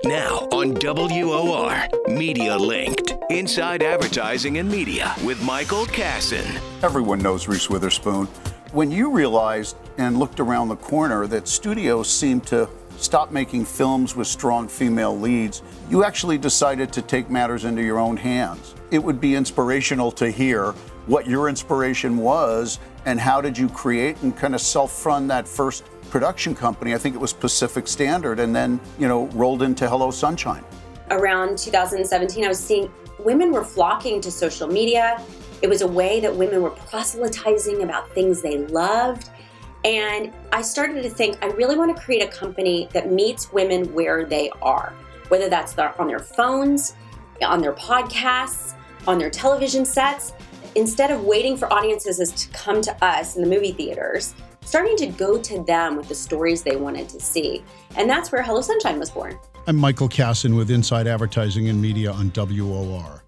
Now on WOR, Media Linked. Inside Advertising and Media with Michael Kasson. Everyone knows Reese Witherspoon. When you realized and looked around the corner that studios seemed to stop making films with strong female leads, you actually decided to take matters into your own hands. It would be inspirational to hear what your inspiration was and how did you create and kind of self-fund that first production company. I think it was Pacific Standard, and then, rolled into Hello Sunshine. Around 2017, I was seeing women were flocking to social media. It was a way that women were proselytizing about things they loved. And I started to think, I really want to create a company that meets women where they are, whether that's on their phones, on their podcasts, on their television sets. Instead of waiting for audiences to come to us in the movie theaters, starting to go to them with the stories they wanted to see. And that's where Hello Sunshine was born. I'm Michael Kasson with Inside Advertising and Media on WOR.